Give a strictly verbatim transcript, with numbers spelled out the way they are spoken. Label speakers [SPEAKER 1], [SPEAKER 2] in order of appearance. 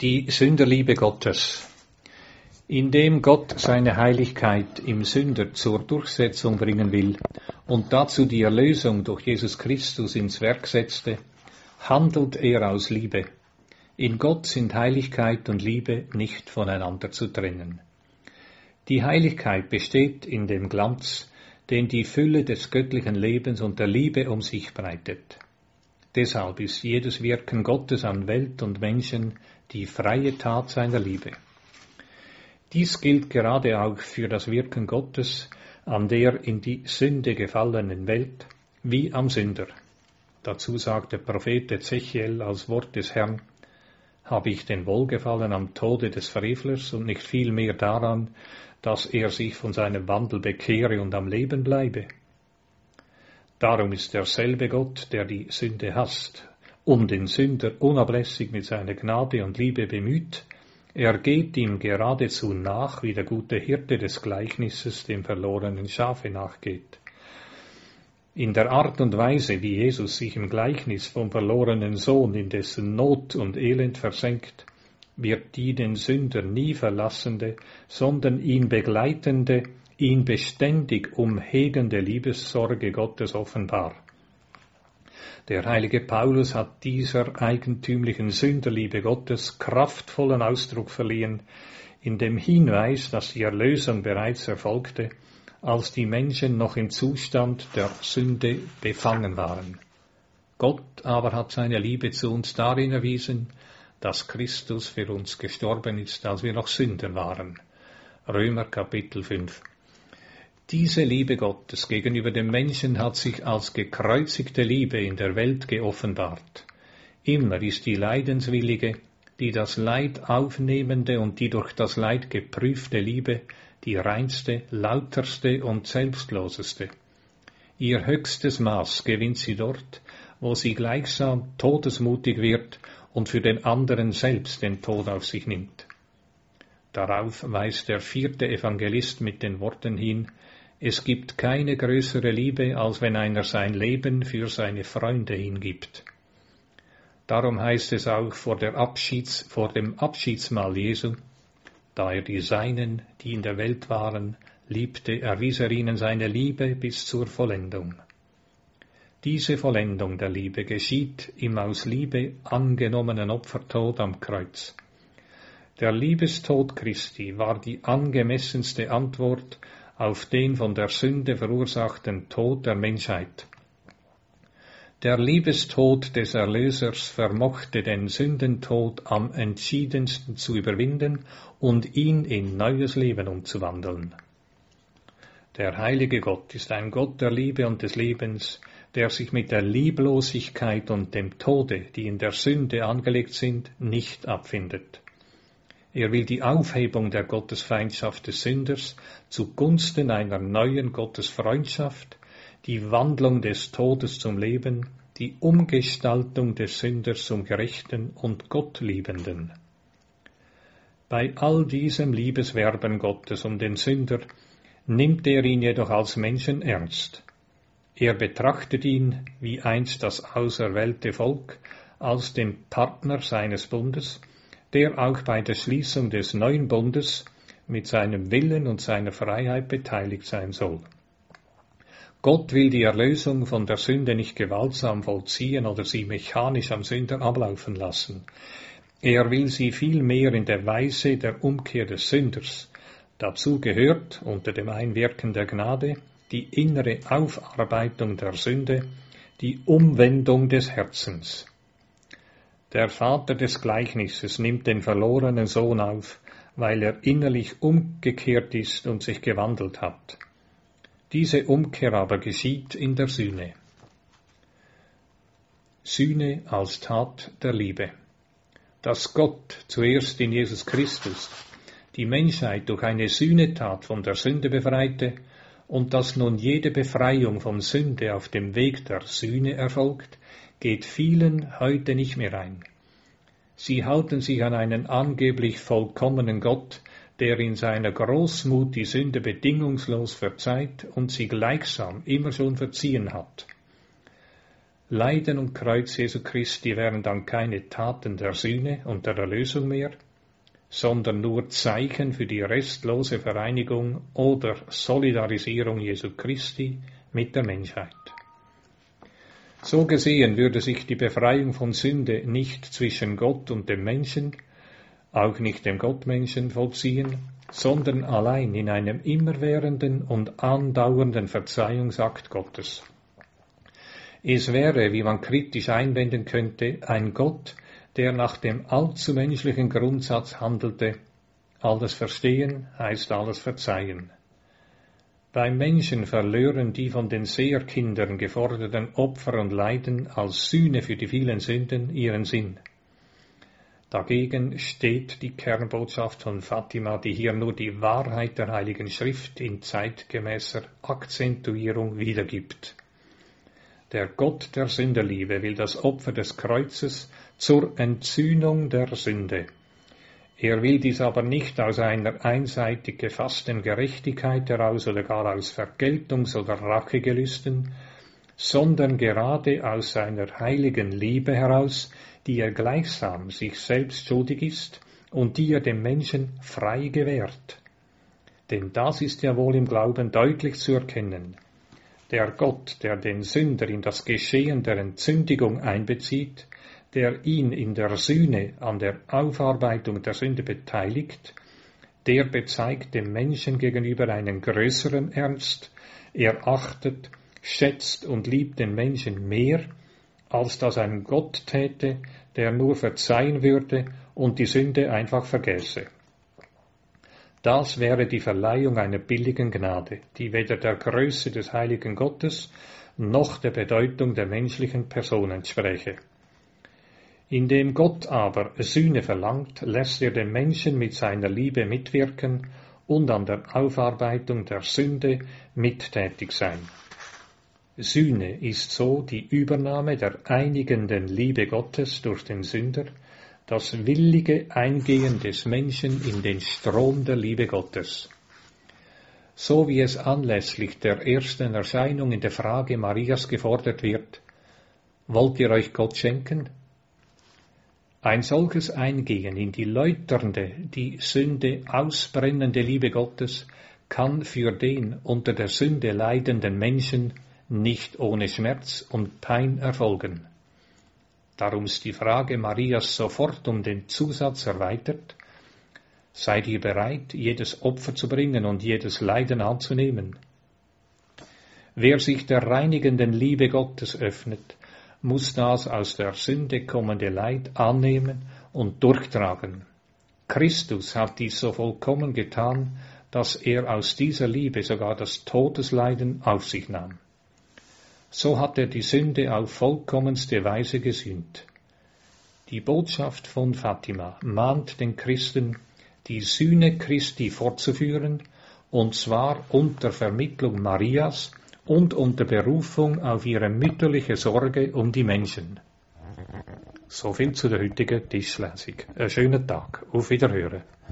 [SPEAKER 1] Die Sünderliebe Gottes. Indem Gott seine Heiligkeit im Sünder zur Durchsetzung bringen will und dazu die Erlösung durch Jesus Christus ins Werk setzte, handelt er aus Liebe. In Gott sind Heiligkeit und Liebe nicht voneinander zu trennen. Die Heiligkeit besteht in dem Glanz, den die Fülle des göttlichen Lebens und der Liebe um sich breitet. Deshalb ist jedes Wirken Gottes an Welt und Menschen die freie Tat seiner Liebe. Dies gilt gerade auch für das Wirken Gottes an der in die Sünde gefallenen Welt wie am Sünder. Dazu sagt der Prophet Ezechiel als Wort des Herrn: Habe ich denn Wohlgefallen am Tode des Frevlers und nicht vielmehr daran, dass er sich von seinem Wandel bekehre und am Leben bleibe? Darum ist derselbe Gott, der die Sünde hasst, um den Sünder unablässig mit seiner Gnade und Liebe bemüht. Er geht ihm geradezu nach, wie der gute Hirte des Gleichnisses dem verlorenen Schafe nachgeht. In der Art und Weise, wie Jesus sich im Gleichnis vom verlorenen Sohn in dessen Not und Elend versenkt, wird die den Sünder nie verlassende, sondern ihn begleitende, ihn beständig umhegende Liebessorge Gottes offenbar. Der heilige Paulus hat dieser eigentümlichen Sünderliebe Gottes kraftvollen Ausdruck verliehen, in dem Hinweis, dass die Erlösung bereits erfolgte, als die Menschen noch im Zustand der Sünde befangen waren. Gott aber hat seine Liebe zu uns darin erwiesen, dass Christus für uns gestorben ist, als wir noch Sünder waren. Römer Kapitel fünf. Diese Liebe Gottes gegenüber dem Menschen hat sich als gekreuzigte Liebe in der Welt geoffenbart. Immer ist die leidenswillige, die das Leid aufnehmende und die durch das Leid geprüfte Liebe die reinste, lauterste und selbstloseste. Ihr höchstes Maß gewinnt sie dort, wo sie gleichsam todesmutig wird und für den anderen selbst den Tod auf sich nimmt. Darauf weist der vierte Evangelist mit den Worten hin: Es gibt keine größere Liebe, als wenn einer sein Leben für seine Freunde hingibt. Darum heißt es auch vor, der Abschieds, vor dem Abschiedsmahl Jesu: Da er die Seinen, die in der Welt waren, liebte, erwies er ihnen seine Liebe bis zur Vollendung. Diese Vollendung der Liebe geschieht im aus Liebe angenommenen Opfertod am Kreuz. Der Liebestod Christi war die angemessenste Antwort auf den von der Sünde verursachten Tod der Menschheit. Der Liebestod des Erlösers vermochte den Sündentod am entschiedensten zu überwinden und ihn in neues Leben umzuwandeln. Der heilige Gott ist ein Gott der Liebe und des Lebens, der sich mit der Lieblosigkeit und dem Tode, die in der Sünde angelegt sind, nicht abfindet. Er will die Aufhebung der Gottesfeindschaft des Sünders zugunsten einer neuen Gottesfreundschaft, die Wandlung des Todes zum Leben, die Umgestaltung des Sünders zum Gerechten und Gottliebenden. Bei all diesem Liebeswerben Gottes um den Sünder nimmt er ihn jedoch als Menschen ernst. Er betrachtet ihn, wie einst das auserwählte Volk, als den Partner seines Bundes, der auch bei der Schließung des neuen Bundes mit seinem Willen und seiner Freiheit beteiligt sein soll. Gott will die Erlösung von der Sünde nicht gewaltsam vollziehen oder sie mechanisch am Sünder ablaufen lassen. Er will sie vielmehr in der Weise der Umkehr des Sünders. Dazu gehört, unter dem Einwirken der Gnade, die innere Aufarbeitung der Sünde, die Umwendung des Herzens. Der Vater des Gleichnisses nimmt den verlorenen Sohn auf, weil er innerlich umgekehrt ist und sich gewandelt hat. Diese Umkehr aber geschieht in der Sühne. Sühne als Tat der Liebe. Dass Gott zuerst in Jesus Christus die Menschheit durch eine Sühnetat von der Sünde befreite und dass nun jede Befreiung von Sünde auf dem Weg der Sühne erfolgt, geht vielen heute nicht mehr ein. Sie halten sich an einen angeblich vollkommenen Gott, der in seiner Großmut die Sünde bedingungslos verzeiht und sie gleichsam immer schon verziehen hat. Leiden und Kreuz Jesu Christi wären dann keine Taten der Sühne und der Erlösung mehr, sondern nur Zeichen für die restlose Vereinigung oder Solidarisierung Jesu Christi mit der Menschheit. So gesehen würde sich die Befreiung von Sünde nicht zwischen Gott und dem Menschen, auch nicht dem Gottmenschen vollziehen, sondern allein in einem immerwährenden und andauernden Verzeihungsakt Gottes. Es wäre, wie man kritisch einwenden könnte, ein Gott, der nach dem allzu menschlichen Grundsatz handelte, alles verstehen heißt alles verzeihen. Beim Menschen verlören die von den Seherkindern geforderten Opfer und Leiden als Sühne für die vielen Sünden ihren Sinn. Dagegen steht die Kernbotschaft von Fatima, die hier nur die Wahrheit der Heiligen Schrift in zeitgemäßer Akzentuierung wiedergibt. Der Gott der Sünderliebe will das Opfer des Kreuzes zur Entsühnung der Sünde. Er will dies aber nicht aus einer einseitig gefassten Gerechtigkeit heraus oder gar aus Vergeltungs- oder Rachegelüsten, sondern gerade aus seiner heiligen Liebe heraus, die er gleichsam sich selbst schuldig ist und die er dem Menschen frei gewährt. Denn das ist ja wohl im Glauben deutlich zu erkennen. Der Gott, der den Sünder in das Geschehen der Entsündigung einbezieht, der ihn in der Sühne an der Aufarbeitung der Sünde beteiligt, der bezeigt dem Menschen gegenüber einen größeren Ernst, er achtet, schätzt und liebt den Menschen mehr, als das ein Gott täte, der nur verzeihen würde und die Sünde einfach vergäße. Das wäre die Verleihung einer billigen Gnade, die weder der Größe des heiligen Gottes noch der Bedeutung der menschlichen Person entspräche. Indem Gott aber Sühne verlangt, lässt er den Menschen mit seiner Liebe mitwirken und an der Aufarbeitung der Sünde mittätig sein. Sühne ist so die Übernahme der einigenden Liebe Gottes durch den Sünder, das willige Eingehen des Menschen in den Strom der Liebe Gottes. So wie es anlässlich der ersten Erscheinung in der Frage Marias gefordert wird, wollt ihr euch Gott schenken? Ein solches Eingehen in die läuternde, die Sünde ausbrennende Liebe Gottes kann für den unter der Sünde leidenden Menschen nicht ohne Schmerz und Pein erfolgen. Darum ist die Frage Marias sofort um den Zusatz erweitert: Seid ihr bereit, jedes Opfer zu bringen und jedes Leiden anzunehmen? Wer sich der reinigenden Liebe Gottes öffnet, muss das aus der Sünde kommende Leid annehmen und durchtragen. Christus hat dies so vollkommen getan, dass er aus dieser Liebe sogar das Todesleiden auf sich nahm. So hat er die Sünde auf vollkommenste Weise gesühnt. Die Botschaft von Fatima mahnt den Christen, die Sühne Christi fortzuführen, und zwar unter Vermittlung Marias und unter Berufung auf ihre mütterliche Sorge um die Menschen. So viel zu der heutigen Tischlesung. Einen schönen Tag. Auf Wiederhören.